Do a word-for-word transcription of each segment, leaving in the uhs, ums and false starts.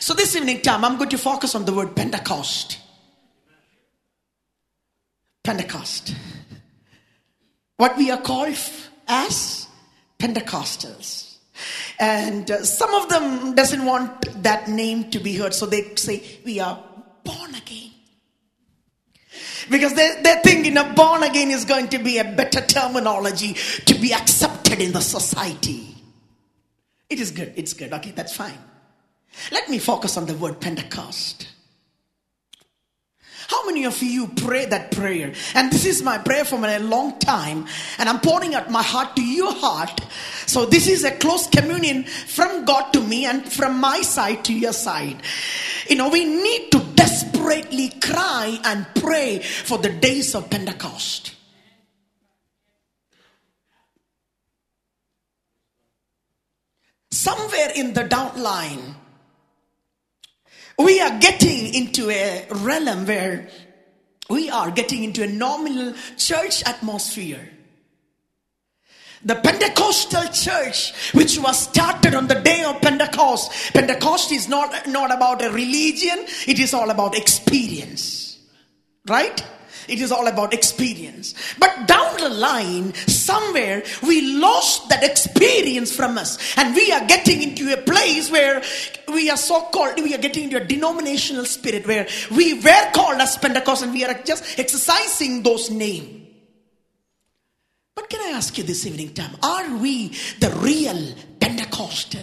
So this evening time, I'm going to focus on the word Pentecost. Pentecost. What we are called as Pentecostals. And uh, some of them doesn't want that name to be heard. So they say we are born again. Because they, they think, you know, born again is going to be a better terminology to be accepted in the society. It is good. It's good. Okay, that's fine. Let me focus on the word Pentecost. How many of you pray that prayer? And this is my prayer for a long time. And I'm pouring out my heart to your heart. So this is a close communion from God to me and from my side to your side. You know, we need to desperately cry and pray for the days of Pentecost. Somewhere in the downline, we are getting into a realm where we are getting into a nominal church atmosphere. The Pentecostal church, which was started on the day of Pentecost. Pentecost is not, not about a religion. It is all about experience. Right? It is all about experience. But down the line, somewhere, we lost that experience from us. And we are getting into a place where we are so-called, we are getting into a denominational spirit where we were called as Pentecost and we are just exercising those names. But can I ask you this evening time, are we the real Pentecostal?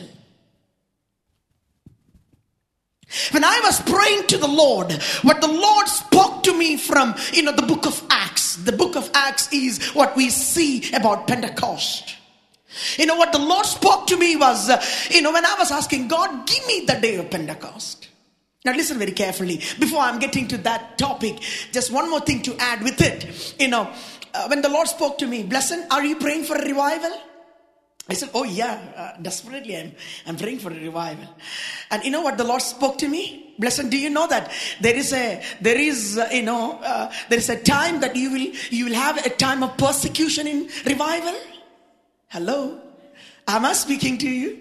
When I was praying to the Lord, what the Lord spoke to me from, you know, the book of Acts. The book of Acts is what we see about Pentecost. You know, what the Lord spoke to me was, uh, you know, when I was asking God, give me the day of Pentecost. Now listen very carefully. Before I'm getting to that topic, just one more thing to add with it. You know, uh, when the Lord spoke to me, Blessing, are you praying for a revival? I said, oh yeah, uh, desperately I'm, I'm praying for a revival. And you know what the Lord spoke to me? Blessed, do you know that there is a, there is, uh, you know, uh, there is a time that you will, you will have a time of persecution in revival? Hello? Am I speaking to you?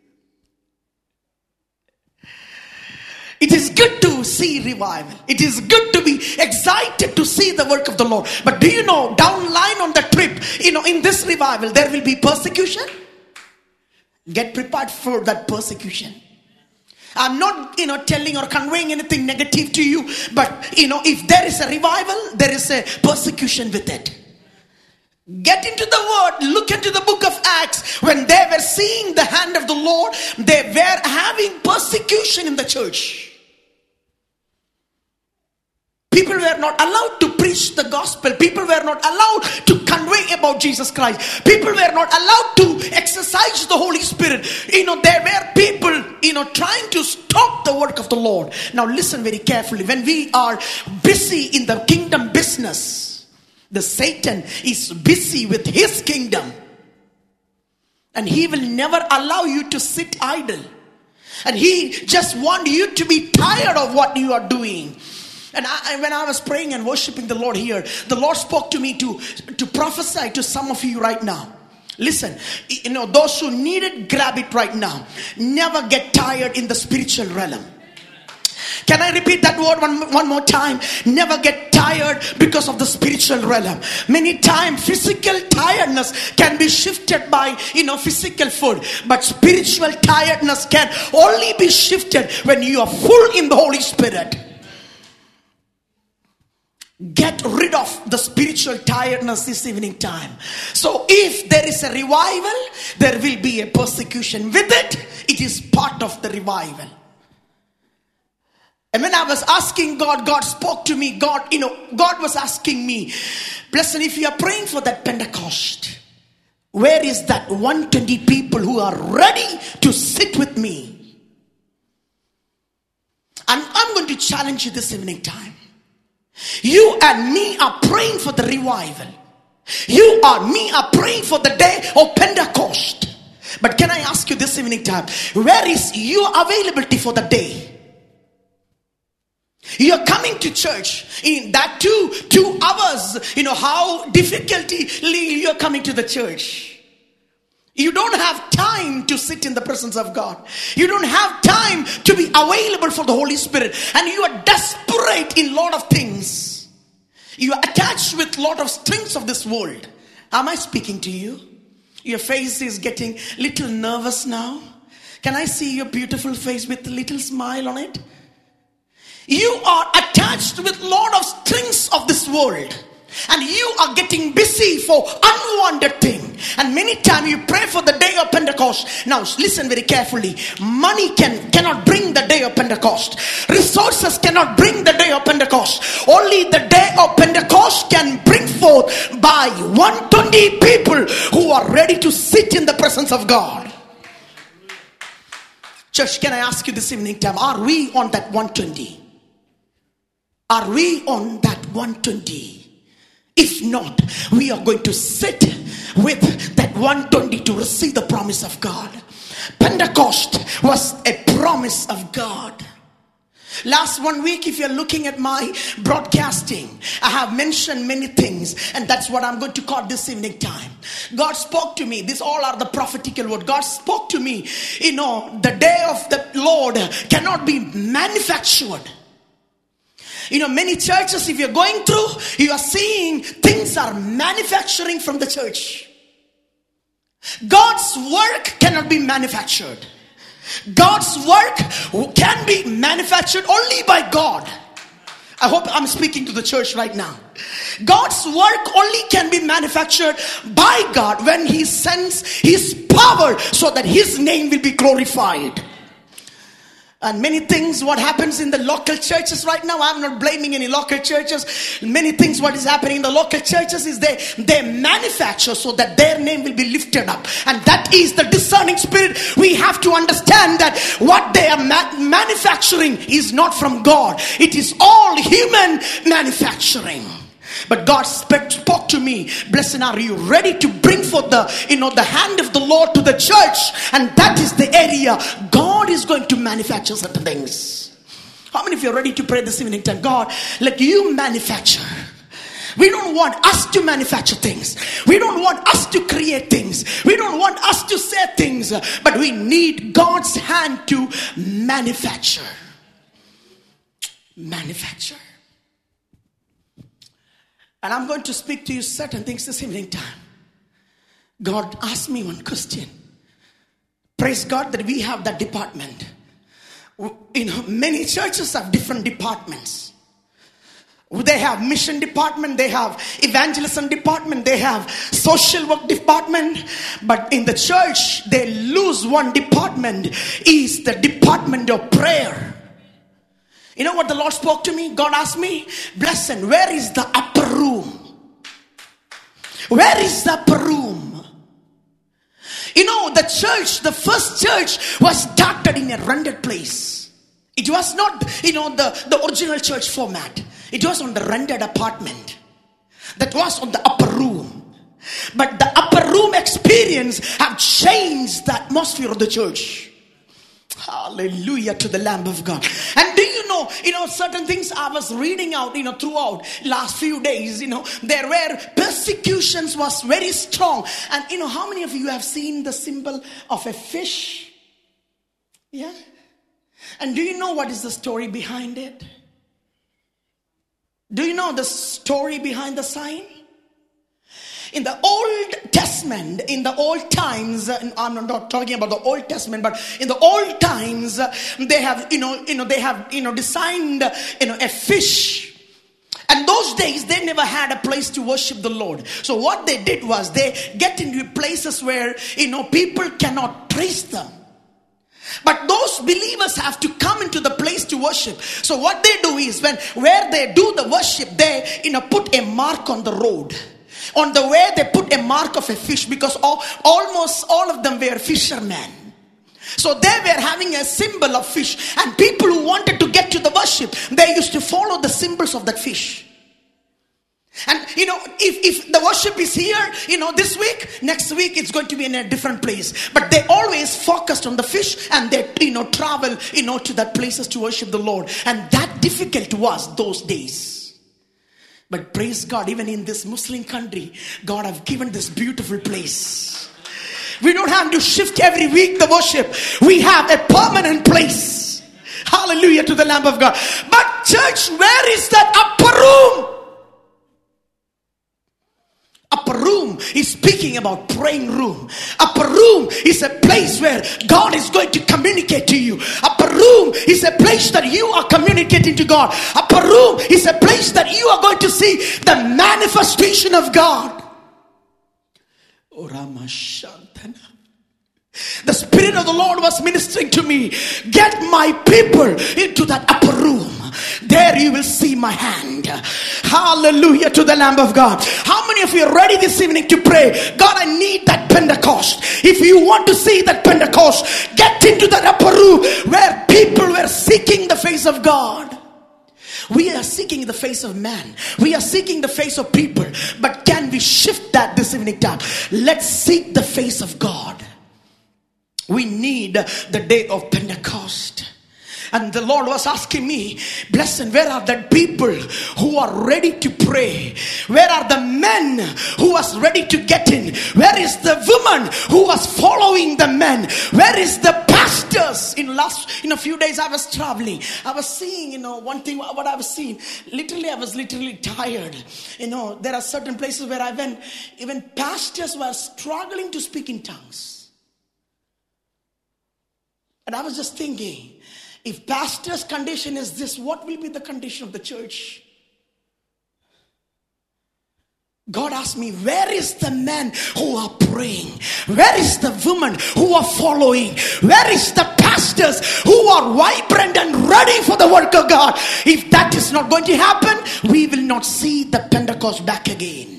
It is good to see revival. It is good to be excited to see the work of the Lord. But do you know, down line on the trip, you know, in this revival, there will be persecution. Get prepared for that persecution. I'm not, you know, telling or conveying anything negative to you. But, you know, if there is a revival, there is a persecution with it. Get into the word, look into the book of Acts. When they were seeing the hand of the Lord, they were having persecution in the church. People were not allowed to preach the gospel. People were not allowed to convey about Jesus Christ. People were not allowed to exercise the Holy Spirit. You know, there were people, you know, trying to stop the work of the Lord. Now listen very carefully. When we are busy in the kingdom business, the Satan is busy with his kingdom. And he will never allow you to sit idle. And he just wants you to be tired of what you are doing. And I, when I was praying and worshiping the Lord here, the Lord spoke to me to, to prophesy to some of you right now. Listen, you know, those who need it, grab it right now. Never get tired in the spiritual realm. Can I repeat that word one, one more time? Never get tired because of the spiritual realm. Many times physical tiredness can be shifted by, you know, physical food. But spiritual tiredness can only be shifted when you are full in the Holy Spirit. Get rid of the spiritual tiredness this evening time. So if there is a revival, there will be a persecution with it. It is part of the revival. And when I was asking God, God spoke to me. God, you know, God was asking me, Blessed, if you are praying for that Pentecost, where is that one hundred twenty people who are ready to sit with me? And I'm going to challenge you this evening time. You and me are praying for the revival. You and me are praying for the day of Pentecost. But can I ask you this evening time, where is your availability for the day? You're coming to church in that two, two hours. You know how difficultly you're coming to the church. You don't have time to sit in the presence of God. You don't have time to be available for the Holy Spirit. And you are desperate in a lot of things. You are attached with a lot of strings of this world. Am I speaking to you? Your face is getting a little nervous now. Can I see your beautiful face with a little smile on it? You are attached with a lot of strings of this world. And you are getting busy for unwanted thing. And many times you pray for the day of Pentecost. Now listen very carefully. Money can cannot bring the day of Pentecost. Resources cannot bring the day of Pentecost. Only the day of Pentecost can bring forth by one hundred twenty people who are ready to sit in the presence of God. Church, can I ask you this evening time, are we on that one hundred twenty? Are we on that one hundred twenty? If not, we are going to sit with that one hundred twenty to receive the promise of God. Pentecost was a promise of God. Last one week, if you're looking at my broadcasting, I have mentioned many things, and that's what I'm going to call this evening time. God spoke to me. These all are the prophetical word. God spoke to me. You know, the day of the Lord cannot be manufactured. You know, many churches, if you're going through, you are seeing things are manufacturing from the church. God's work cannot be manufactured. God's work can be manufactured only by God. I hope I'm speaking to the church right now. God's work only can be manufactured by God when He sends His power so that His name will be glorified. And many things what happens in the local churches right now, I'm not blaming any local churches. Many things what is happening in the local churches is they, they manufacture so that their name will be lifted up. And that is the discerning spirit. We have to understand that what they are ma- manufacturing is not from God. It is all human manufacturing. But God spoke to me. Blessed are you, ready to bring forth the, you know, the hand of the Lord to the church. And that is the area God is going to manufacture certain things. How many of you are ready to pray this evening? Tell God, let you manufacture. We don't want us to manufacture things. We don't want us to create things. We don't want us to say things. But we need God's hand to manufacture. Manufacture. And I'm going to speak to you certain things this evening time. God asked me one question. Praise God that we have that department. You know, many churches have different departments. They have mission department, they have evangelism department, they have social work department. But in the church, they lose one department, is the department of prayer. You know what the Lord spoke to me? God asked me, Blessed, where is the upper room? Where is the upper room? You know, the church, the first church was started in a rented place. It was not, you know, the, the original church format. It was on the rented apartment. That was on the upper room. But the upper room experience have changed the atmosphere of the church. Hallelujah to the Lamb of God. And do you know, you know, certain things I was reading out, you know, throughout last few days, you know, there were persecutions was very strong. And you know, how many of you have seen the symbol of a fish? Yeah. And do you know what is the story behind it? Do you know the story behind the sign? In the Old Testament, in the old times, I'm not talking about the Old Testament, but in the old times, they have, you know, you know, they have, you know, designed, you know, a fish. And those days, they never had a place to worship the Lord. So what they did was they get into places where, you know, people cannot praise them. But those believers have to come into the place to worship. So what they do is when, where they do the worship, they, you know, put a mark on the road. On the way they put a mark of a fish, because all, almost all of them were fishermen. So they were having a symbol of fish. And people who wanted to get to the worship, they used to follow the symbols of that fish. And you know, if, if the worship is here, you know, this week, next week it's going to be in a different place. But they always focused on the fish, and they, you know, travel, you know, to that places to worship the Lord. And that difficult was those days. But praise God, even in this Muslim country, God have given this beautiful place. We don't have to shift every week the worship. We have a permanent place. Hallelujah to the Lamb of God. But church, where is that upper room? Upper room is speaking about praying room. Upper room is a place where God is going to communicate to you. Upper room is a place that you are communicating to God. Upper room is a place that you are going to see the manifestation of God. The Spirit of the Lord was ministering to me. Get my people into that upper room. There you will see my hand. Hallelujah to the Lamb of God. How many of you are ready this evening to pray? God, I need that Pentecost. If you want to see that Pentecost, get into that upper room where people were seeking the face of God. We are seeking the face of man. We are seeking the face of people. But can we shift that this evening time? Let's seek the face of God. We need the day of Pentecost. And the Lord was asking me, blessed, where are the people who are ready to pray? Where are the men who was ready to get in? Where is the woman who was following the men? Where is the pastors? In last, in a few days I was traveling. I was seeing, you know, one thing, what I was seeing. Literally, I was literally tired. You know, there are certain places where I went, even pastors were struggling to speak in tongues. And I was just thinking, if pastor's condition is this, what will be the condition of the church? God asked me, where is the men who are praying? Where is the women who are following? Where is the pastors who are vibrant and ready for the work of God? If that is not going to happen, we will not see the Pentecost back again.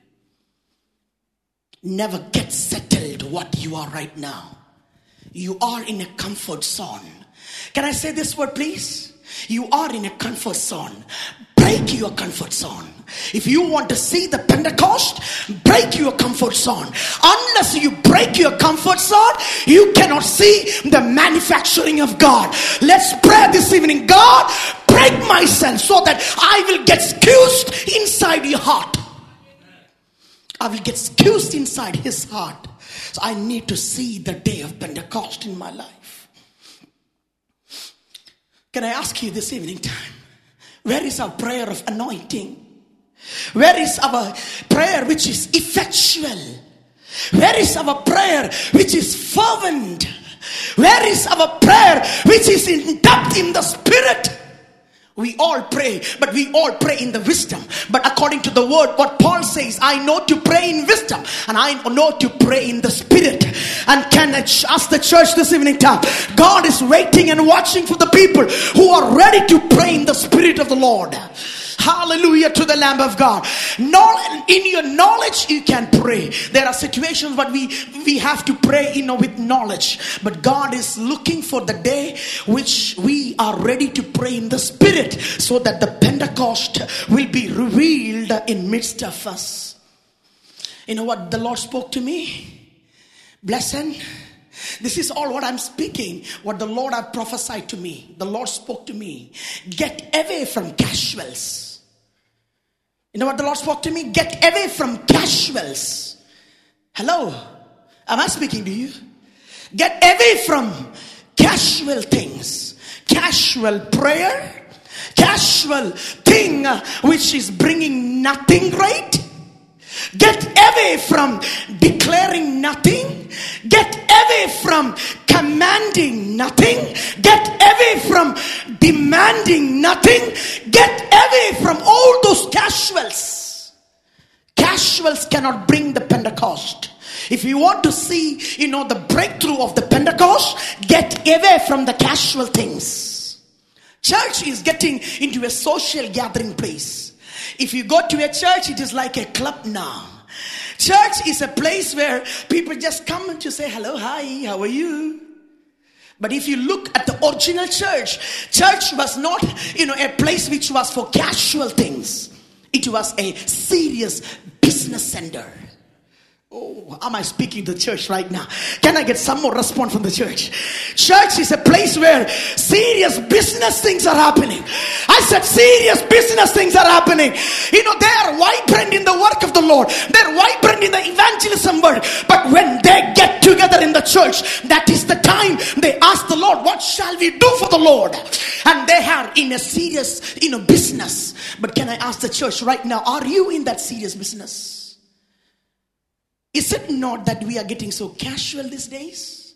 Never get settled what you are right now. You are in a comfort zone. Can I say this word, please? You are in a comfort zone. Break your comfort zone. If you want to see the Pentecost, break your comfort zone. Unless you break your comfort zone, you cannot see the manufacturing of God. Let's pray this evening. God, break myself so that I will get squeezed inside your heart. I will get squeezed inside his heart. So I need to see the day of Pentecost in my life. Can I ask you this evening time, where is our prayer of anointing? Where is our prayer which is effectual? Where is our prayer which is fervent? Where is our prayer which is in depth in the Spirit? We all pray, but we all pray in the wisdom. But according to the word, what Paul says, I know to pray in wisdom and I know to pray in the Spirit. And can I ask the church this evening time, God is waiting and watching for the people who are ready to pray in the Spirit of the Lord. Hallelujah to the Lamb of God. In your knowledge you can pray. There are situations but we we have to pray, you know, with knowledge. But God is looking for the day which we are ready to pray in the Spirit, so that the Pentecost will be revealed in midst of us. You know what the Lord spoke to me? Blessed. This is all what I'm speaking. What the Lord had prophesied to me. The Lord spoke to me. Get away from casuals. You know what the Lord spoke to me? Get away from casuals. Hello? Am I speaking to you? Get away from casual things. Casual prayer. Casual thing which is bringing nothing great. Get away from declaring nothing. Get away from commanding nothing. Get away from demanding nothing. Get away from all those casuals. Casuals cannot bring the Pentecost. If you want to see, you know, the breakthrough of the Pentecost, get away from the casual things. Church is getting into a social gathering place. If you go to a church, it is like a club now. Church is a place where people just come to say hello, hi, how are you? But if you look at the original church, church was not, you know, a place which was for casual things. It was a serious business center. Oh, am I speaking to the church right now? Can I get some more response from the church? Church is a place where serious business things are happening. I said serious business things are happening. You know, they are vibrant in the work of the Lord. They're vibrant in the evangelism work. But when they get together in the church, that is the time they ask the Lord, what shall we do for the Lord? And they are in a serious, you know, business. But can I ask the church right now, are you in that serious business? Is it not that we are getting so casual these days?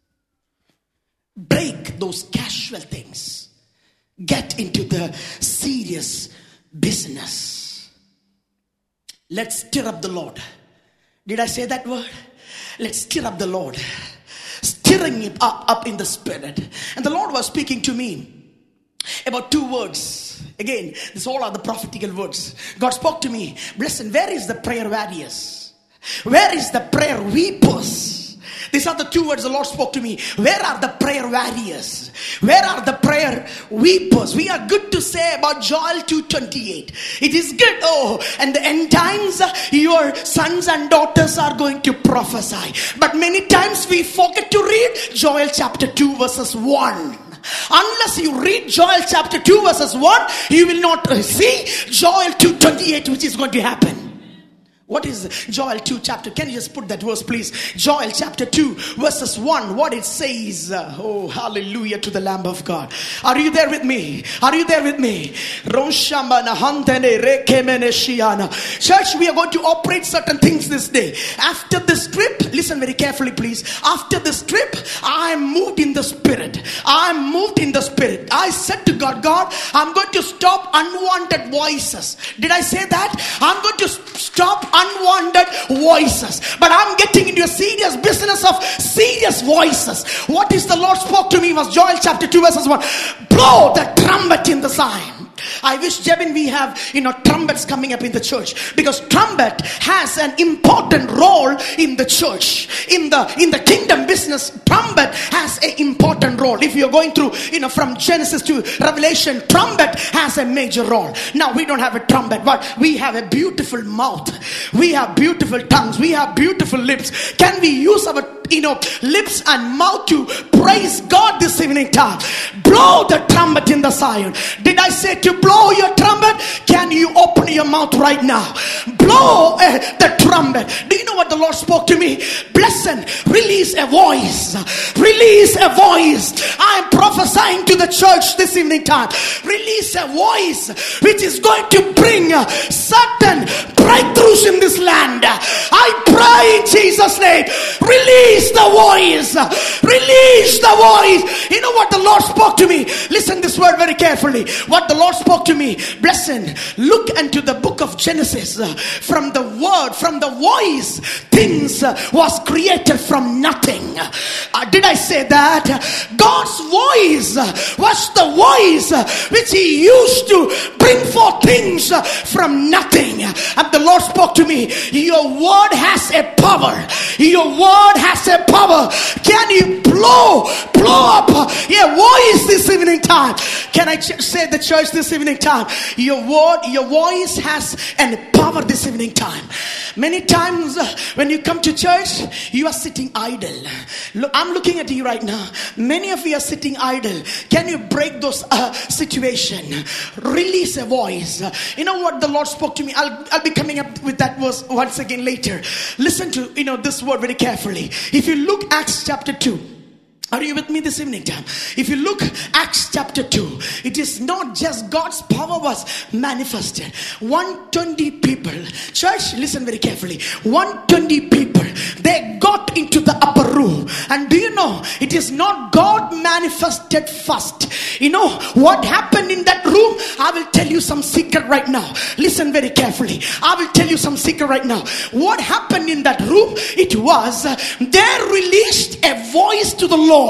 Break those casual things. Get into the serious business. Let's stir up the Lord. Did I say that word? Let's stir up the Lord. Stirring him up, up in the spirit. And the Lord was speaking to me about two words. Again, these all are the prophetical words. God spoke to me. Listen, where is the prayer warriors? Where is the prayer weepers? These are the two words the Lord spoke to me. Where are the prayer warriors? Where are the prayer weepers? We are good to say about Joel two twenty-eight. It is good. Oh, and the end times, your sons and daughters are going to prophesy. But many times we forget to read Joel chapter two verses one. Unless you read Joel chapter two verses one, you will not see Joel two twenty-eight, which is going to happen. What is Joel two chapter? Can you just put that verse, please? Joel chapter two verses one. What it says. Uh, oh, hallelujah to the Lamb of God. Are you there with me? Are you there with me? Church, we are going to operate certain things this day. After this trip, listen very carefully, please. After this trip, I am moved in the spirit. I am moved in the spirit. I said to God, God, I'm going to stop unwanted voices. Did I say that? I'm going to stop unwanted voices. But I'm getting into a serious business of serious voices. What is the Lord spoke to me was Joel chapter two verses one. Blow the trumpet in the Zion. I wish, Jebin, we have, you know, trumpets coming up in the church, because trumpet has an important role in the church. In the in the kingdom business, trumpet has an important role. If you're going through, you know, from Genesis to Revelation, trumpet has a major role. Now, we don't have a trumpet, but we have a beautiful mouth. We have beautiful tongues. We have beautiful lips. Can we use our, you know, lips and mouth to praise God this evening time? Blow the trumpet in the Zion. Did I say to blow your trumpet? Can you open your mouth right now? Blow uh, the trumpet. Do you know what the Lord spoke to me? Bless, release a voice. Release a voice. I am prophesying to the church this evening time. Release a voice which is going to bring uh, certain breakthroughs in this land. I pray in Jesus' name. Release the voice. Release the voice. You know what the Lord spoke to me? Listen this word very carefully. What the Lord spoke to me. Blessing. Look into the book of Genesis. From the word, from the voice, things was created from nothing. Uh, did I say that? God's voice was the voice which He used to bring forth things from nothing. And the Lord spoke to me. Your word has a power. Your word has a power. Can you blow, blow up your voice this evening time? Can I ch- say the church this evening time? Your word, your voice has an power this evening time. Many times uh, when you come to church, you are sitting idle. Look, I'm looking at you right now. Many of you are sitting idle. Can you break those uh, situation? Release a voice. Uh, you know what the Lord spoke to me? I'll, I'll be coming up with that verse once again later. Listen to, you know, this word very carefully. If you look Acts chapter two. Are you with me this evening time? If you look Acts chapter two, it is not just God's power was manifested. one hundred twenty people. Church, listen very carefully. one hundred twenty people. They got into the upper room. And do you know, it is not God manifested first. You know what happened in that room? I will tell you some secret right now. Listen very carefully. I will tell you some secret right now. What happened in that room? It was, uh, they released a voice to the Lord.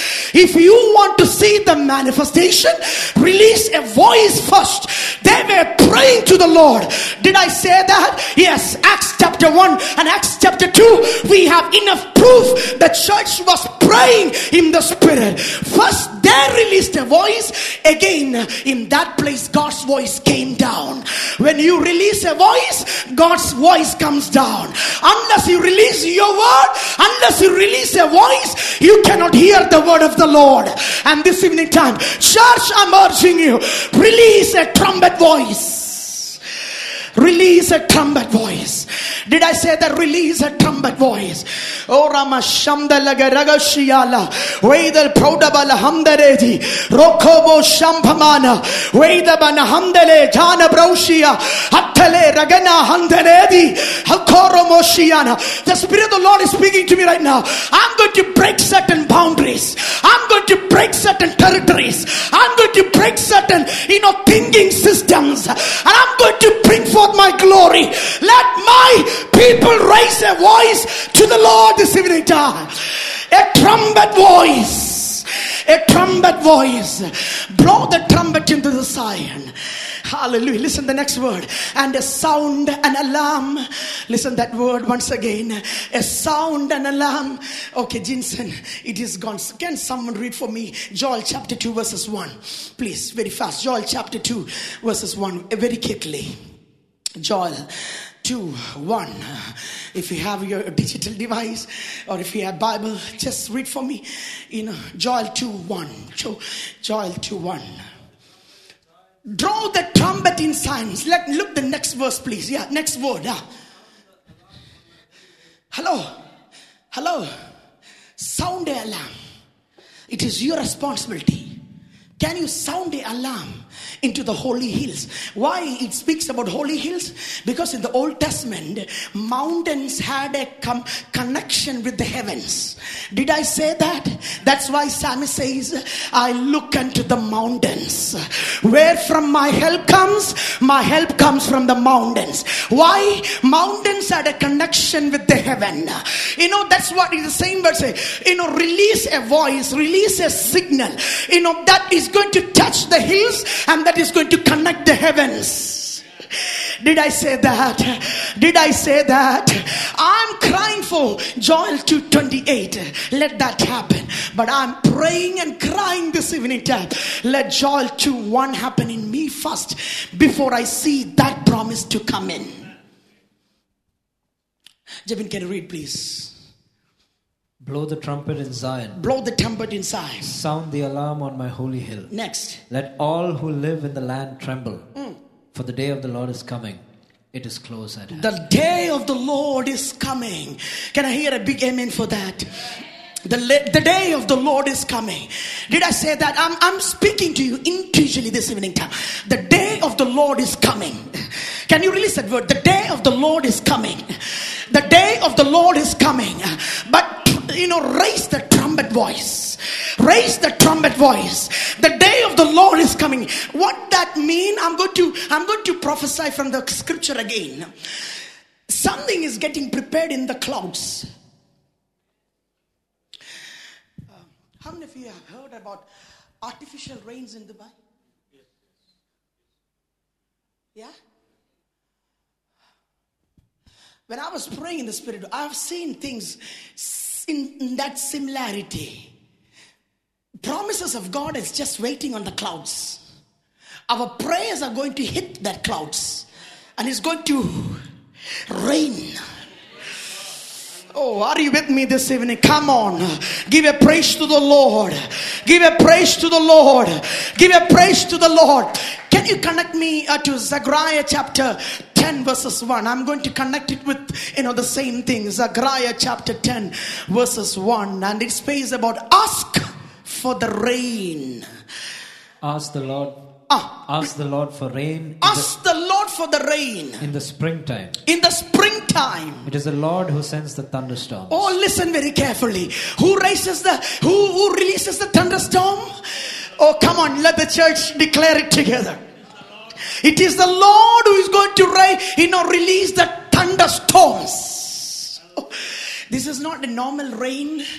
If you want to see the manifestation, release a voice first. They were praying to the Lord. Did I say that? Yes. Acts chapter one and Acts chapter two, we have enough proof the church was praying in the spirit. First they released a voice. Again, in that place, God's voice came down. When you release a voice, God's voice comes down. Unless you release your word, unless you release a voice, you cannot hear the word of the Lord. And this evening time, church, I'm urging you, release a trumpet voice. Release a trumpet voice. Did I say that? Release a trumpet voice. Oh Rama Shamdalaga Ragashiala Vedal Prodabala Hamdaredi Rokobo Shampamana Vedabana Hamdale Jana Braushia Hatale Ragana Handaredi Hakoro Moshiana. The Spirit of the Lord is speaking to me right now. I'm going to break certain boundaries. I'm going to break certain territories. I'm going to break certain, you know, thinking systems. And I'm going to bring forth my glory. Let my people raise a voice to the Lord this evening time. A trumpet voice. A trumpet voice. Blow the trumpet into the Zion. Hallelujah. Listen the next word. And a sound, an alarm. Listen that word once again. A sound, an alarm. Okay, Jinsen, it is gone. Can someone read for me Joel chapter two verses one? Please, very fast. Joel chapter two verses one. Very quickly. Joel two one. If you have your digital device or if you have Bible, just read for me. You know, Joel two one. Joel two one. Draw the trumpet in signs. Let look the next verse, please. Yeah, next word. Yeah. Hello. Hello. Sound the alarm. It is your responsibility. Can you sound the alarm into the holy hills? Why it speaks about holy hills? Because in the Old Testament, mountains had a com- connection with the heavens. Did I say that? That's why Psalmist says, I look unto the mountains. Where from my help comes? My help comes from the mountains. Why? Mountains had a connection with the heaven. You know, that's what the same word say. You know, release a voice, release a signal. You know, that is going to touch the hills and that is going to connect the heavens. Did I say that? Did I say that? I'm crying for Joel two twenty-eight. Let that happen. But I'm praying and crying this evening time. Let Joel two one happen in me first before I see that promise to come in. Jabin, can you read please? Blow the trumpet in Zion. Blow the trumpet in Zion. Sound the alarm on my holy hill. Next. Let all who live in the land tremble. Mm. For the day of the Lord is coming. It is close at hand. The day of the Lord is coming. Can I hear a big amen for that? The, the day of the Lord is coming. Did I say that? I'm, I'm speaking to you individually this evening time. The day of the Lord is coming. Can you release that word? The day of the Lord is coming. The day of the Lord is coming. But you know, raise the trumpet voice. Raise the trumpet voice. The day of the Lord is coming. What that mean? I'm going to I'm going to prophesy from the scripture again. Something is getting prepared in the clouds. Uh, how many of you have heard about artificial rains in Dubai? Yeah? When I was praying in the spirit, I've seen things in, in that similarity. Promises of God is just waiting on the clouds. Our prayers are going to hit that clouds. And it's going to rain. Oh, are you with me this evening? Come on. Give a praise to the Lord. Give a praise to the Lord. Give a praise to the Lord. Can you connect me uh, to Zechariah chapter ten verses one? I'm going to connect it with, you know, the same thing. Zechariah chapter ten verses one. And it speaks about ask for the rain. Ask the Lord. Ah, ask the Lord for rain. Ask the, the Lord for the rain. In the springtime. In the springtime. It is the Lord who sends the thunderstorms. Oh, listen very carefully. Who raises the, who, who releases the thunderstorm? Oh, come on, let the church declare it together. It is the Lord who is going to rain, you know, release the thunderstorms. Oh, this is not a normal rain.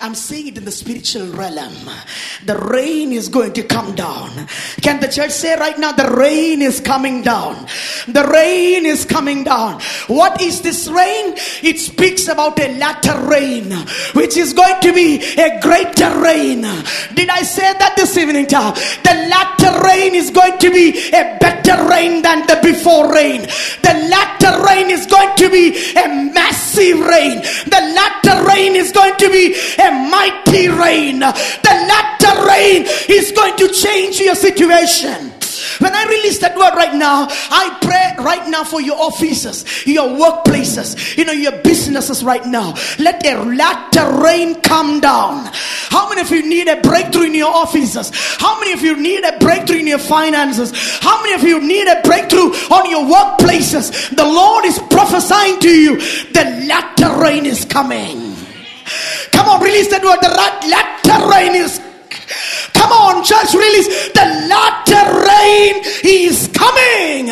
I'm saying it in the spiritual realm. The rain is going to come down. Can the church say right now, the rain is coming down? The rain is coming down. What is this rain? It speaks about a latter rain, which is going to be a greater rain. Did I say that this evening time? The latter rain is going to be a better rain than the before rain. The latter rain is going to be a massive rain. The latter rain is going to be a mighty rain. The latter rain is going to change your situation. When I release that word right now, I pray right now for your offices, your workplaces, you know, your businesses right now. Let a latter rain come down. How many of you need a breakthrough in your offices? How many of you need a breakthrough in your finances? How many of you need a breakthrough on your workplaces? The Lord is prophesying to you, the latter rain is coming. Come on, release that word. The latter rain is coming. Come on, church, release. The latter rain is coming.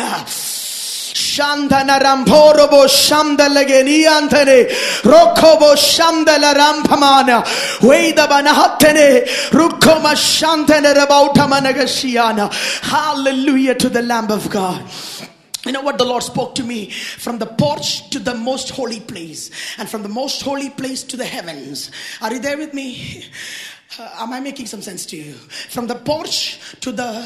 Shandana ramporobo shamdalageni antene rokobo shamdala rampamana weda banahatene rukoma shantene rabautamanagashiana. Hallelujah to the Lamb of God. You know what the Lord spoke to me? From the porch to the most holy place, and from the most holy place to the heavens. Are you there with me? Uh, am I making some sense to you? From the porch to the...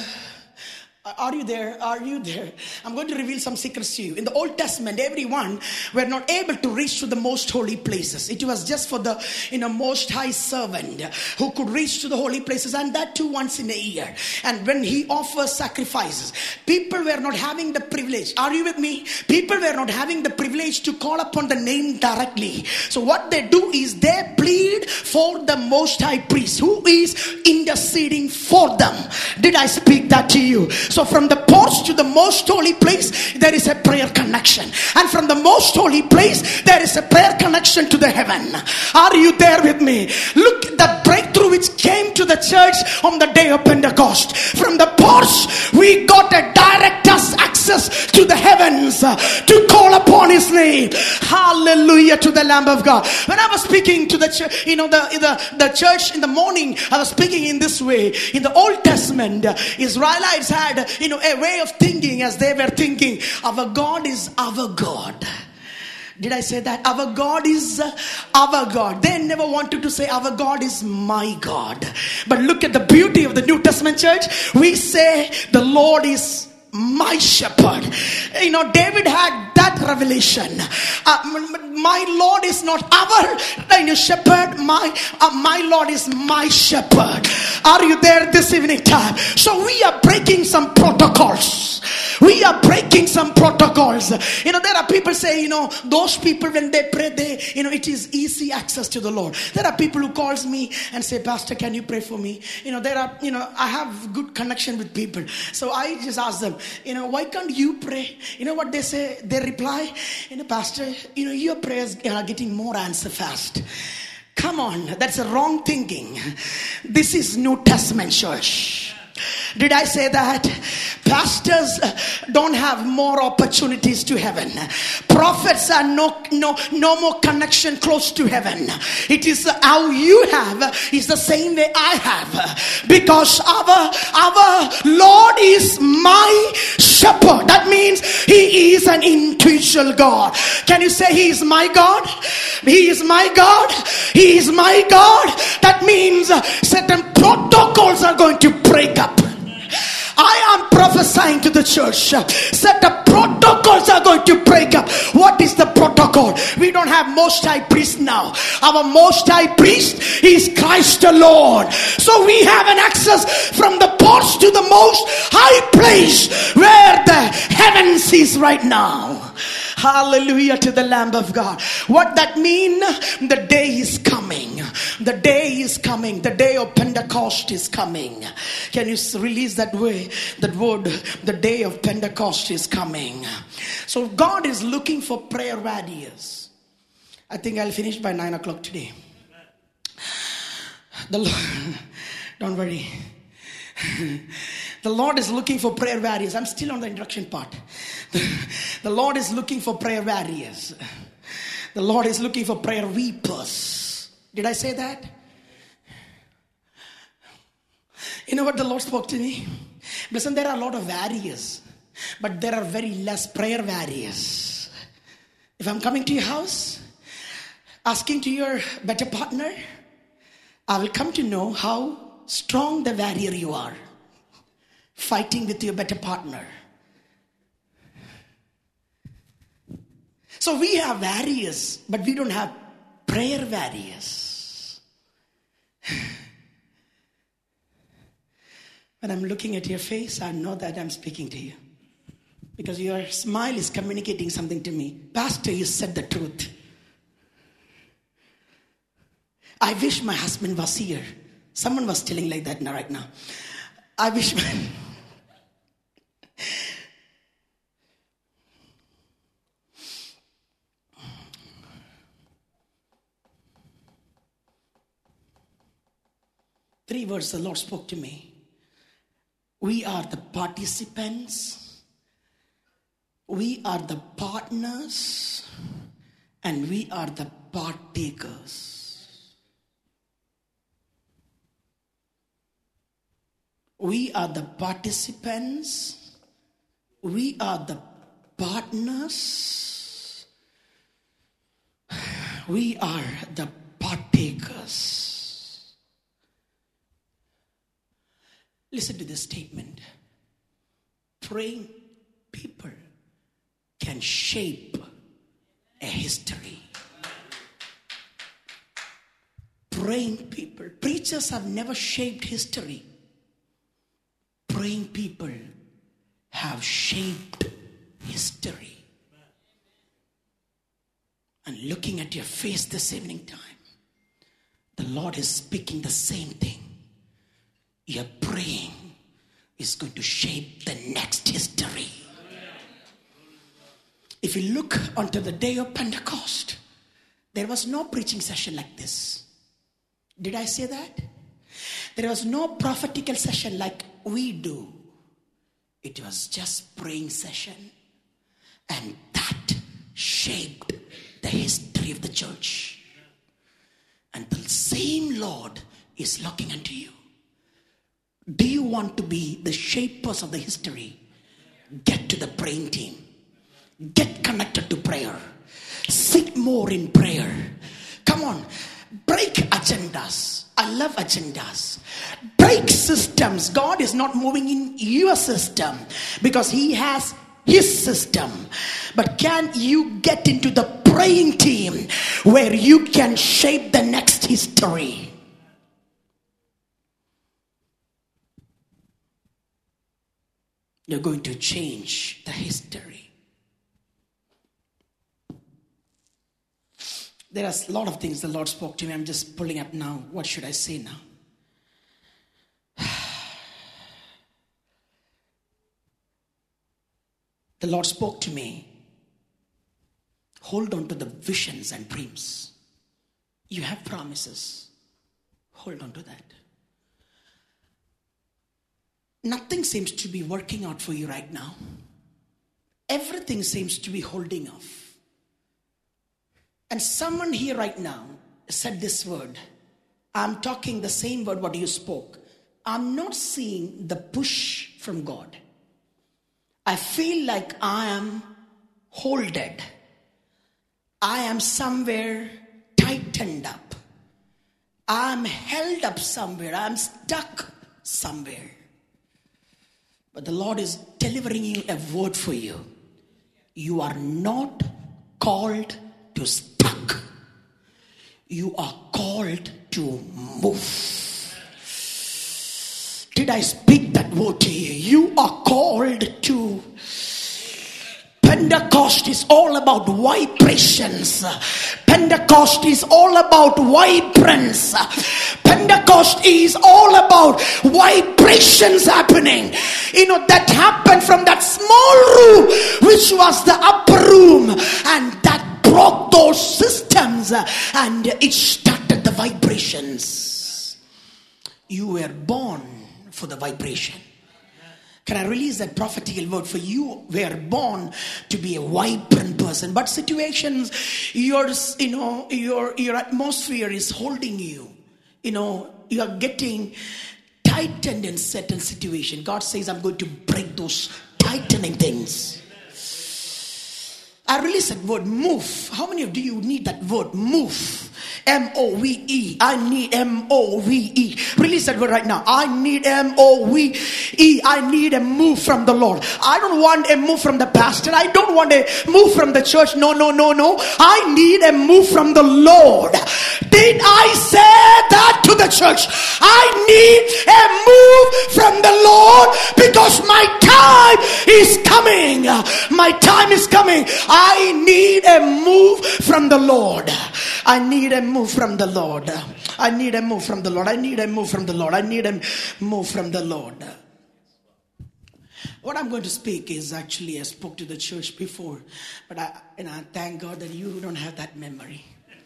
Are you there? Are you there? I'm going to reveal some secrets to you. In the Old Testament, everyone were not able to reach to the most holy places. It was just for the, you know, most high servant who could reach to the holy places, and that too once in a year. And when he offers sacrifices, people were not having the privilege. Are you with me? People were not having the privilege to call upon the name directly. So what they do is they plead for the most high priest who is interceding for them. Did I speak that to you? So from the porch to the most holy place, there is a prayer connection. And from the most holy place, there is a prayer connection to the heaven. Are you there with me? Look at the breakthrough which came to the church on the day of Pentecost. From the porch, we got a direct access to the heavens to call upon his name. Hallelujah to the Lamb of God. When I was speaking to the church, you know, the, the, the church in the morning, I was speaking in this way. In the Old Testament, Israelites had, you know, a way of thinking as they were thinking. Our God is our God. Did I say that? Our God is uh, our God. They never wanted to say our God is my God. But look at the beauty of the New Testament church. We say the Lord is my shepherd. You know, David had that revelation. Uh, my Lord is not our you know, shepherd. My uh, my Lord is my shepherd. Are you there this evening time? So we are breaking some protocols. We are breaking some protocols. You know, there are people say, you know, those people when they pray, they, you know, it is easy access to the Lord. There are people who calls me and say, Pastor, can you pray for me? You know, there are, you know, I have good connection with people. So I just ask them, you know, why can't you pray? You know what they say? They reply, you know, Pastor, you know, your prayers are getting more answer fast. Come on, that's a wrong thinking. This is New Testament church. Did I say that? Pastors don't have more opportunities to heaven. Prophets are no no no more connection close to heaven. It is how you have is the same way I have, because our our Lord is my shepherd. That means he is an individual God. Can you say he is my God? He is my God. He is my God. That means certain protocols are going to break up. I am prophesying to the church. Certain protocols are going to break up. What is the protocol? We don't have most high priest now. Our most high priest is Christ the Lord. So we have an access from the porch to the most high place where the heavens is right now. Hallelujah to the Lamb of God. What that mean? The day is coming. The day is coming. The day of Pentecost is coming. Can you release that way? That word, the day of Pentecost is coming. So God is looking for prayer warriors. I think I'll finish by nine o'clock today. The Lord, don't worry. The Lord is looking for prayer warriors. I'm still on the introduction part. The, the Lord is looking for prayer warriors. The Lord is looking for prayer weepers. Did I say that? You know what the Lord spoke to me? Listen, there are a lot of warriors, but there are very less prayer warriors. If I'm coming to your house, asking to your better partner, I will come to know how strong the warrior you are, fighting with your better partner. So we have warriors, but we don't have prayer warriors. When I'm looking at your face, I know that I'm speaking to you. Because your smile is communicating something to me. Pastor, you said the truth. I wish my husband was here. Someone was telling like that now, right now. I wish my... Three words the Lord spoke to me. We are the participants, we are the partners, and we are the partakers. We are the participants, we are the partners, we are the partakers. Listen to this statement. Praying people can shape a history. Praying people. Preachers have never shaped history. Praying people have shaped history. And looking at your face this evening time, the Lord is speaking the same thing. Your praying is going to shape the next history. If you look onto the day of Pentecost, there was no preaching session like this. Did I say that? There was no prophetical session like we do. It was just praying session. And that shaped the history of the church. And the same Lord is looking unto you. Do you want to be the shapers of the history? Get to the praying team. Get connected to prayer. Sit more in prayer. Come on. Break agendas. I love agendas. Break systems. God is not moving in your system because He has His system. But can you get into the praying team where you can shape the next history? You're going to change the history. There are a lot of things the Lord spoke to me. I'm just pulling up now. What should I say now? The Lord spoke to me. Hold on to the visions and dreams. You have promises. Hold on to that. Nothing seems to be working out for you right now. Everything seems to be holding off. And someone here right now said this word. I'm talking the same word what you spoke. I'm not seeing the push from God. I feel like I am holded. I am somewhere tightened up. I'm held up somewhere. I'm stuck somewhere. But the Lord is delivering you a word for you. You are not called to stuck. You are called to move. Did I speak that word to you? You are called to. Pentecost is all about vibrations. Pentecost is all about vibrance. Pentecost is all about vibrations happening. You know, that happened from that small room, which was the upper room. And that broke those systems. And it started the vibrations. You were born for the vibration. Can I release that prophetical word for you? We are born to be a vibrant person. But situations, your, you know, your, your atmosphere is holding you. You know, you are getting tightened in certain situation. God says, I'm going to break those tightening things. I release that word move. How many of you need that word move? M O V E. I need M O V E. Release that word right now. I need M O V E. I need a move from the Lord. I don't want a move from the pastor. I don't want a move from the church. No, no, no, no. I need a move from the Lord. Did I say that to the church? I need a move from the Lord because my time is coming. My time is coming. I need a move from the Lord. I need a move from the Lord. I need a move from the Lord. I need a move from the Lord. I need a move from the Lord. What I'm going to speak is actually, I spoke to the church before, but I, and I thank God that you don't have that memory.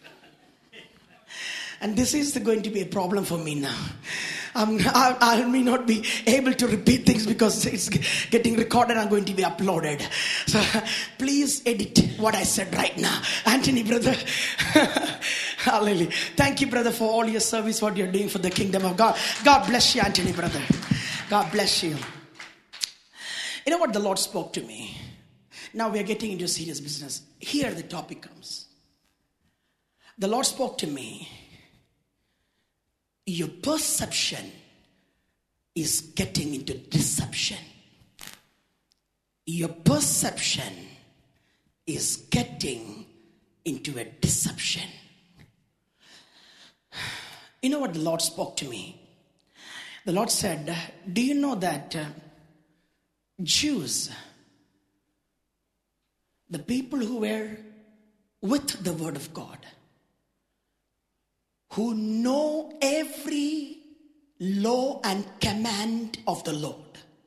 And this is going to be a problem for me now. Um, I, I may not be able to repeat things because it's getting recorded and going to be uploaded. So please edit what I said right now. Anthony, brother. Hallelujah. Thank you, brother, for all your service, what you're doing for the kingdom of God. God bless you, Anthony, brother. God bless you. You know what the Lord spoke to me? Now we are getting into serious business. Here the topic comes. The Lord spoke to me. Your perception is getting into deception. Your perception is getting into a deception. You know what the Lord spoke to me? The Lord said, do you know that uh, Jews, the people who were with the word of God, who know every law and command of the Lord.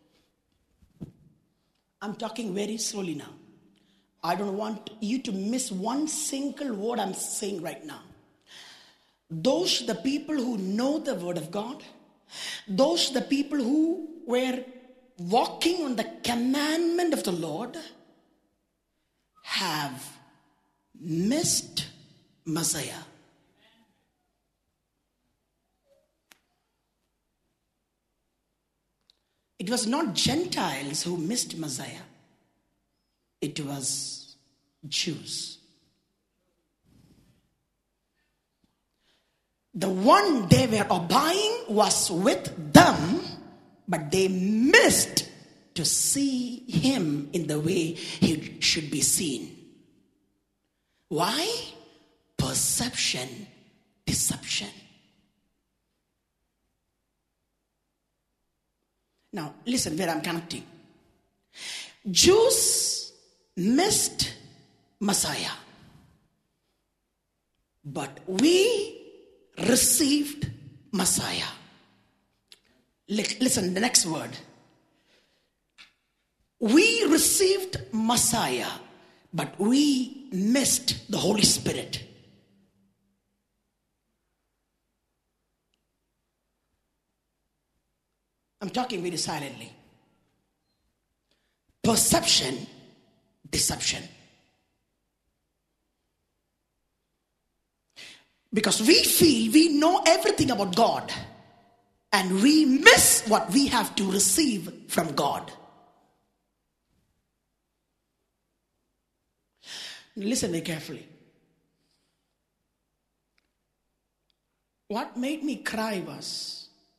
I'm talking very slowly now. I don't want you to miss one single word I'm saying right now. Those the people who know the word of God, those the people who were walking on the commandment of the Lord, have missed Messiah. It was not Gentiles who missed Messiah. It was Jews. The one they were obeying was with them, but they missed to see him in the way he should be seen. Why? Perception, deception. Now, listen where I'm connecting. Jews missed Messiah. But we received Messiah. Listen, the next word. We received Messiah, but we missed the Holy Spirit. I'm talking very silently. Perception, deception. Because we feel we know everything about God, and we miss what we have to receive from God. Listen very carefully. What made me cry was,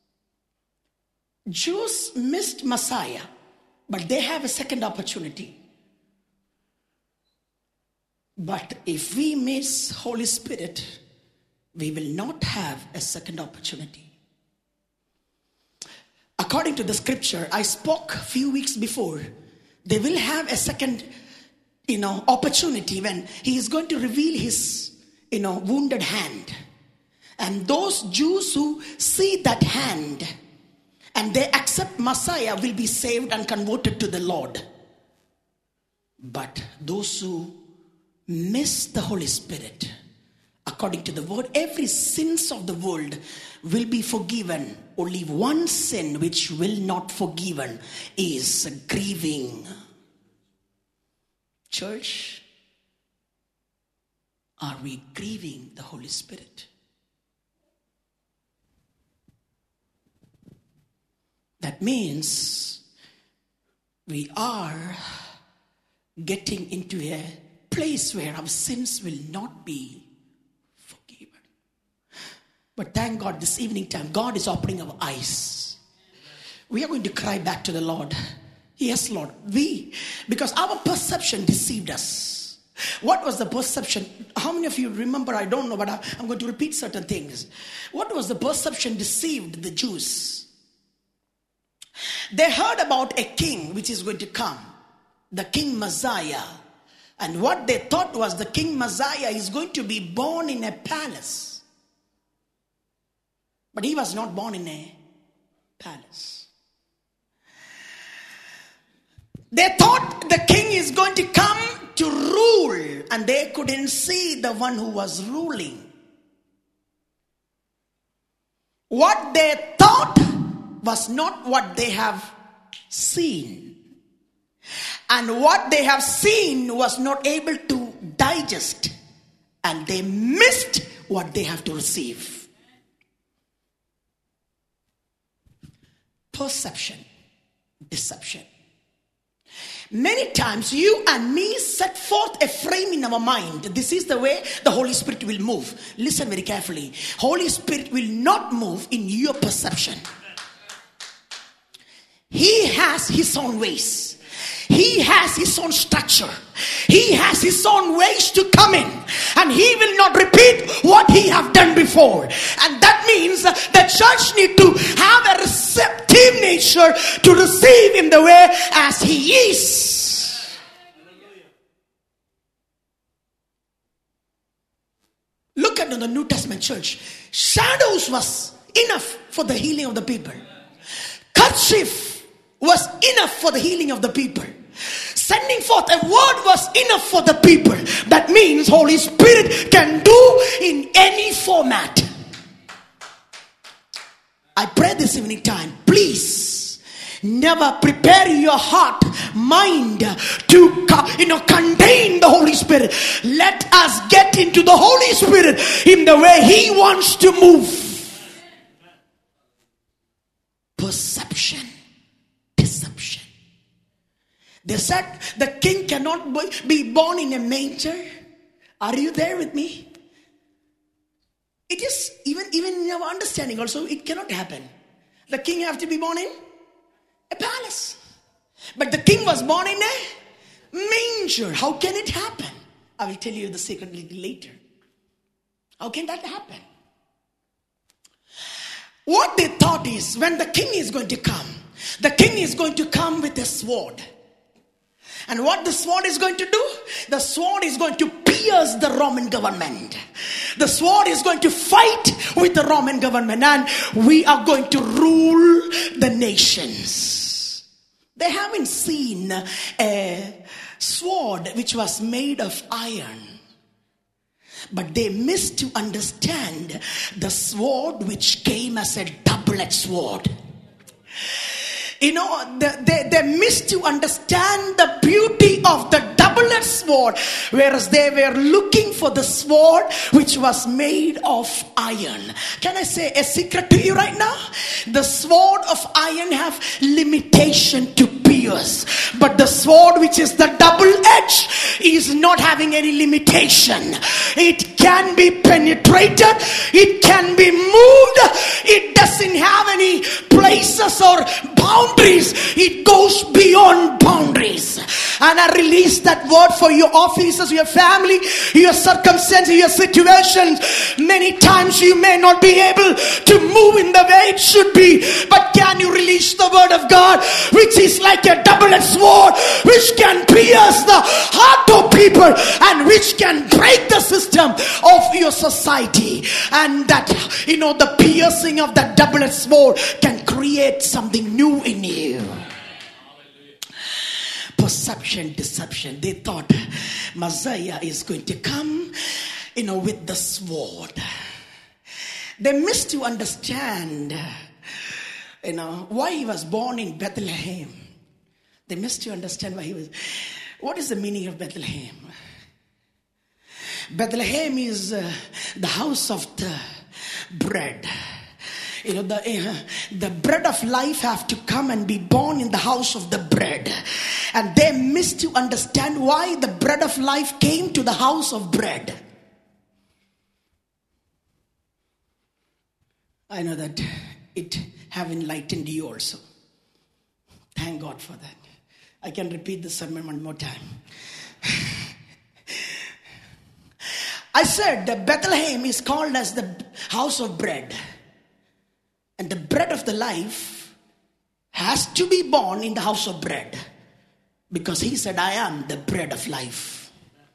Jews missed Messiah, but they have a second opportunity. But if we miss Holy Spirit, we will not have a second opportunity. According to the scripture, I spoke a few weeks before, they will have a second, you know, opportunity when he is going to reveal his, you know, wounded hand. And those Jews who see that hand and they accept Messiah will be saved and converted to the Lord. But those who miss the Holy Spirit, according to the word, every sins of the world will be forgiven. Only one sin which will not forgiven is grieving. Church, are we grieving the Holy Spirit? That means we are getting into a place where our sins will not be forgiven. But thank God this evening time, God is opening our eyes. We are going to cry back to the Lord. Yes, Lord, we, because our perception deceived us. What was the perception? How many of you remember? I don't know, but I'm going to repeat certain things. What was the perception deceived the Jews? They heard about a king which is going to come, the King Messiah. And what they thought was the King Messiah is going to be born in a palace. But he was not born in a palace. They thought the king is going to come to rule, and they couldn't see the one who was ruling. What they thought was not what they have seen. And what they have seen was not able to digest. And they missed what they have to receive. Perception, deception. Many times you and me set forth a frame in our mind. This is the way the Holy Spirit will move. Listen very carefully. Holy Spirit will not move in your perception. He has his own ways. He has his own structure. He has his own ways to come in. And he will not repeat what he have done before. And that means the church need to have a receptive nature to receive him the way as he is. Look at the New Testament church. Shadows was enough for the healing of the people. Kerchief was enough for the healing of the people. Sending forth a word was enough for the people. That means Holy Spirit can do in any format. I pray this evening time, please never prepare your heart, mind to you know contain the Holy Spirit. Let us get into the Holy Spirit in the way he wants to move. Perception, deception. They said the king cannot be born in a manger. Are you there with me? It is, even, even in our understanding also, it cannot happen. The king have to be born in a palace. But the king was born in a manger. How can it happen? I will tell you the secret a little later. How can that happen? What they thought is, when the king is going to come, the king is going to come with a sword. And what the sword is going to do? The sword is going to pierce the Roman government. The sword is going to fight with the Roman government. And we are going to rule the nations. They haven't seen a sword which was made of iron. But they missed to understand the sword which came as a double-edged sword. You know, they, they, they missed to understand the beauty of the double-edged sword, whereas they were looking for the sword which was made of iron. Can I say a secret to you right now? The sword of iron have limitation to pierce, but the sword which is the double-edged is not having any limitation. It can be penetrated, it can be moved, it doesn't have any places or boundaries. It goes beyond boundaries. And I release that word for your offices, your family, your circumstances, your situations. Many times you may not be able to move in the way it should be, but can you release the word of God, which is like a double-edged sword, which can pierce the heart of people and which can break the system of your society. And that, you know, the piercing of that double-edged sword can create something new in you. Perception, deception. They thought Messiah is going to come, you know, with the sword. They missed to understand, you know, why he was born in Bethlehem. They missed to understand why he was. What is the meaning of Bethlehem? Bethlehem is uh, the house of the bread. You know, the, uh, the bread of life have to come and be born in the house of the bread. And they miss to understand why the bread of life came to the house of bread. I know that it have enlightened you also. Thank God for that. I can repeat the sermon one more time. I said that Bethlehem is called as the house of bread. And the bread of the life has to be born in the house of bread. Because he said, I am the bread of life.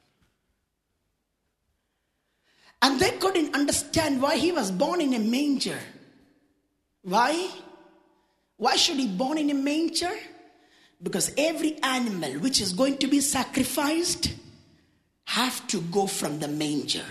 And they couldn't understand why he was born in a manger. Why? Why should he be born in a manger? Because every animal which is going to be sacrificed have to go from the manger.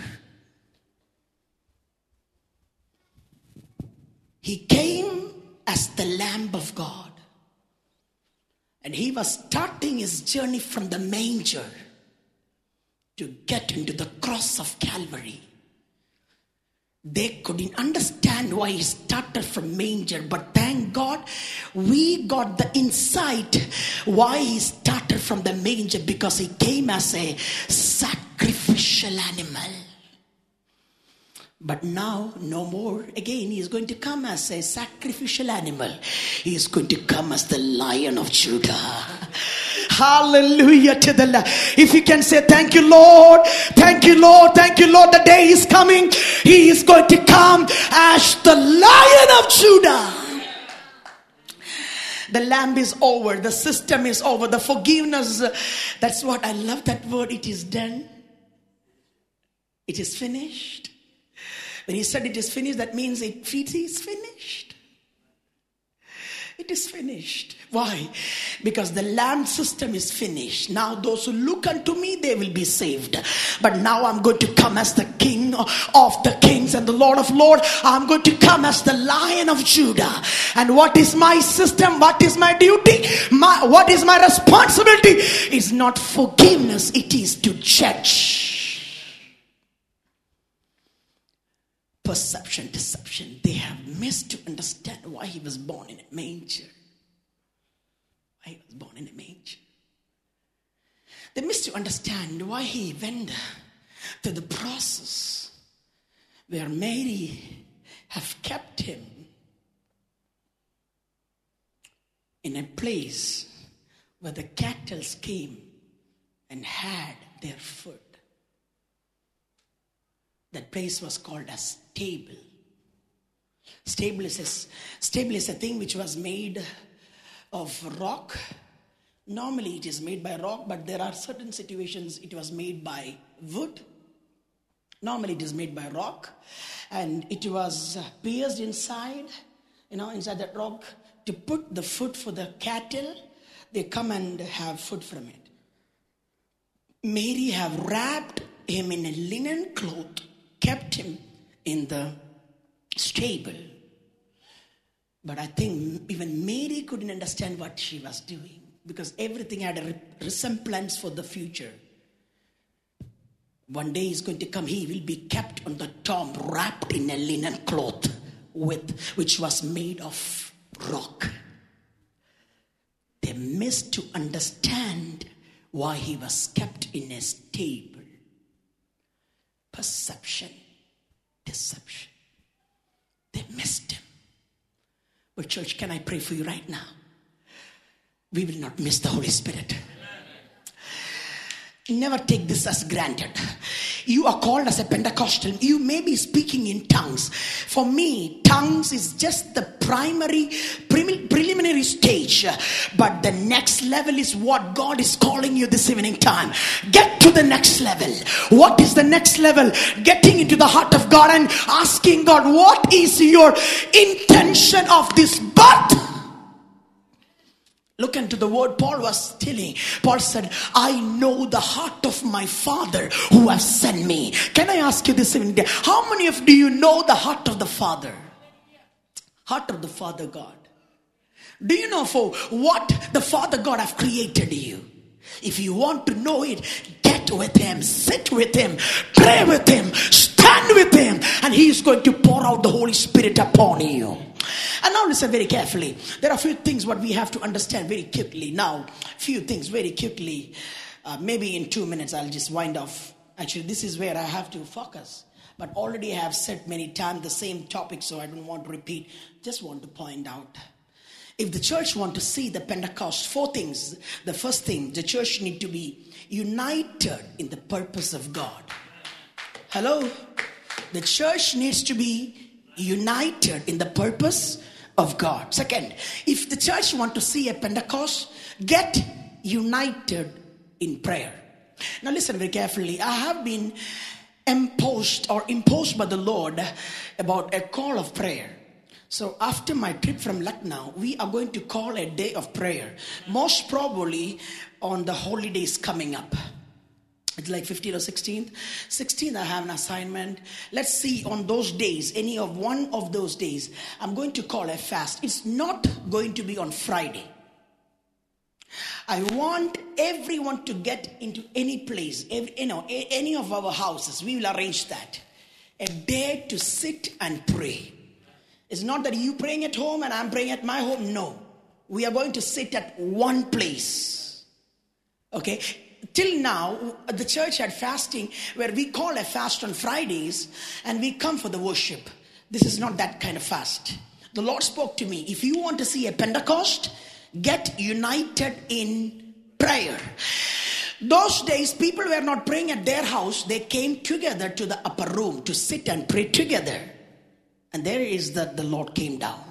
He came as the Lamb of God. And he was starting his journey from the manger to get into the cross of Calvary. They couldn't understand why he started from manger, but thank God we got the insight why he started from the manger, because he came as a sacrificial animal. But now, no more. Again, he is going to come as a sacrificial animal. He is going to come as the Lion of Judah. Hallelujah to the Lord. If you can say, thank you, Lord. Thank you, Lord. Thank you, Lord. The day is coming. He is going to come as the Lion of Judah. The lamb is over. The system is over. The forgiveness. That's what I love that word. It is done. It is finished. When he said it is finished, that means it is finished. It is finished. Why? Because the lamb system is finished. Now those who look unto me, they will be saved. But now I'm going to come as the King of the kings and the Lord of lords. I'm going to come as the Lion of Judah. And what is my system? What is my duty? My, what is my responsibility? It's not forgiveness. It is to judge. Perception, deception. They have missed to understand why he was born in a manger. Why he was born in a manger. They missed to understand why he went through the process where Mary have kept him in a place where the cattle came and had their food. That place was called a stable. Stable is a, stable is a thing which was made of rock. Normally it is made by rock, but there are certain situations it was made by wood. Normally it is made by rock. And it was pierced inside, you know, inside that rock to put the food for the cattle. They come and have food from it. Mary have wrapped him in a linen cloth, kept him in the stable. But I think even Mary couldn't understand what she was doing, because everything had a resemblance for the future. One day he's going to come, he will be kept on the tomb, wrapped in a linen cloth with which was made of rock. They missed to understand why he was kept in a stable. Perception, deception. They missed him. But church, can I pray for you right now? We will not miss the Holy Spirit. Never take this as granted. You are called as a Pentecostal. You may be speaking in tongues. For me, tongues is just the primary, pre- preliminary stage. But the next level is what God is calling you this evening time. Get to the next level. What is the next level? Getting into the heart of God and asking God, what is your intention of this birth? Look into the word Paul was telling. Paul said, I know the heart of my Father who has sent me. Can I ask you this evening? How many of do you know the heart of the Father? Heart of the Father God. Do you know for what the Father God have created you? If you want to know it, get with him, sit with him, pray with him, stand stand with him, and he is going to pour out the Holy Spirit upon you. And now listen very carefully. There are a few things what we have to understand very quickly. Now, few things very quickly. Uh, maybe in two minutes I'll just wind off. Actually, this is where I have to focus. But already I have said many times the same topic, so I don't want to repeat. Just want to point out. If the church want to see the Pentecost, four things. The first thing, the church need to be united in the purpose of God. Hello? The church needs to be united in the purpose of God. Second, if the church want to see a Pentecost, get united in prayer. Now listen very carefully. I have been imposed or imposed by the Lord about a call of prayer. So after my trip from Lucknow, we are going to call a day of prayer. Most probably on the holidays coming up. It's like fifteenth or sixteenth. sixteenth, I have an assignment. Let's see on those days, any of one of those days, I'm going to call a fast. It's not going to be on Friday. I want everyone to get into any place, every, you know, any of our houses. We will arrange that. A day to sit and pray. It's not that you praying at home and I'm praying at my home. No. We are going to sit at one place. Okay? Till now, the church had fasting where we call a fast on Fridays and we come for the worship. This is not that kind of fast. The Lord spoke to me. If you want to see a Pentecost, get united in prayer. Those days, people were not praying at their house. They came together to the upper room to sit and pray together. And there is that the Lord came down.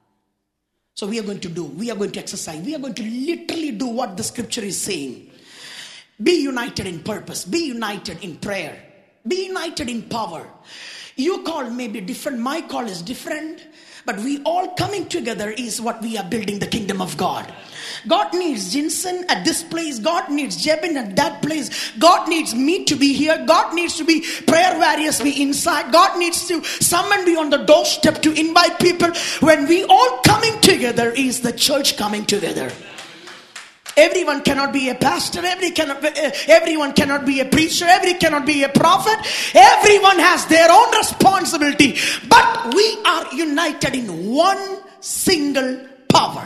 So we are going to do, we are going to exercise. We are going to literally do what the scripture is saying. Be united in purpose. Be united in prayer. Be united in power. Your call may be different. My call is different. But we all coming together is what we are building the kingdom of God. God needs Jinsen at this place. God needs Jebin at that place. God needs me to be here. God needs to be prayer warriors be inside. God needs to someone be on the doorstep to invite people. When we all coming together is the church coming together. Everyone cannot be a pastor. Every cannot, everyone cannot be a preacher. Everyone cannot be a prophet. Everyone has their own responsibility. But we are united in one single power.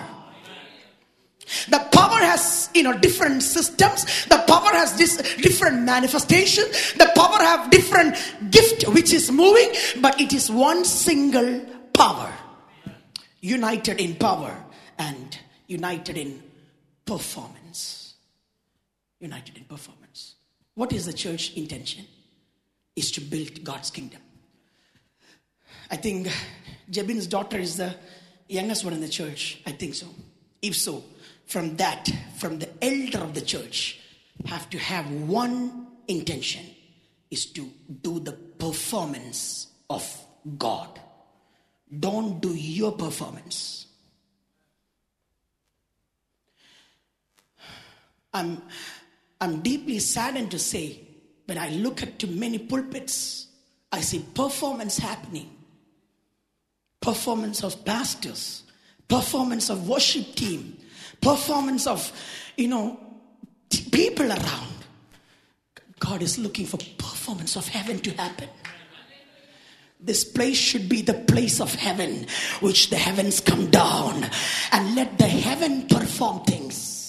The power has, you know, different systems. The power has this different manifestation. The power have different gift which is moving. But it is one single power. United in power and united in performance. United in performance. What is the church intention? Is to build God's kingdom. I think Jebin's daughter is the youngest one in the church. I think so. If so, from that, from the elder of the church, have to have one intention, is to do the performance of God. Don't do your performance. I'm, I'm deeply saddened to say, when I look at too many pulpits, I see performance happening. Performance of pastors, performance of worship team, performance of, you know, t- people around. God is looking for performance of heaven to happen. This place should be the place of heaven, which the heavens come down and let the heaven perform things.